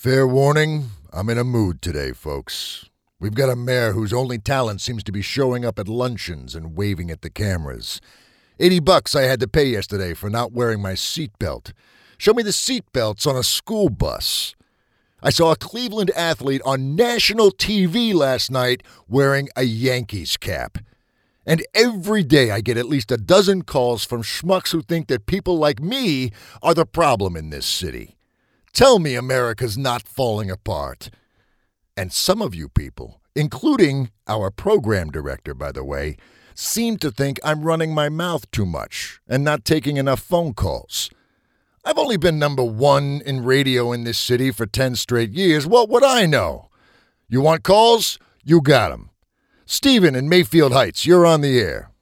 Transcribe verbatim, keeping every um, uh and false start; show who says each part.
Speaker 1: Fair warning, I'm in a mood today, folks. We've got a mayor whose only talent seems to be showing up at luncheons and waving at the cameras. Eighty bucks I had to pay yesterday for not wearing my seatbelt. Show me the seatbelts on a school bus. I saw a Cleveland athlete on national T V last night wearing a Yankees cap. And every day I get at least a dozen calls from schmucks who think that people like me are the problem in this city. Tell me America's not falling apart. And some of you people, including our program director, by the way, seem to think I'm running my mouth too much and not taking enough phone calls. I've only been number one in radio in this city for ten straight years. What would I know? You want calls? You got 'em. Steven in Mayfield Heights, you're on the air.